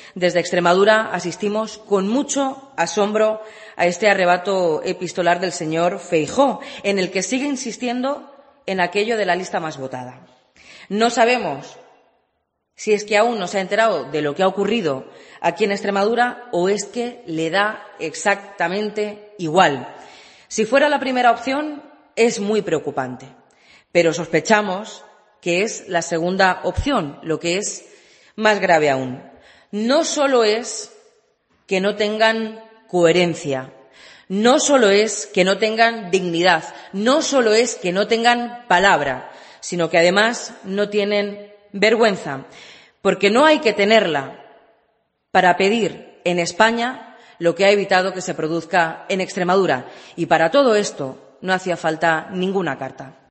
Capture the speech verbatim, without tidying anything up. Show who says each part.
Speaker 1: Desde Extremadura asistimos con mucho asombro a este arrebato epistolar del señor Feijóo, en el que sigue insistiendo en aquello de la lista más votada. No sabemos si es que aún no se ha enterado de lo que ha ocurrido aquí en Extremadura o es que le da exactamente igual. Si fuera la primera opción, es muy preocupante, pero sospechamos que es la segunda opción, lo que es más grave aún. No solo es que no tengan coherencia, no solo es que no tengan dignidad, no solo es que no tengan palabra, sino que además no tienen vergüenza, porque no hay que tenerla para pedir en España lo que ha evitado que se produzca en Extremadura. Y para todo esto no hacía falta ninguna carta.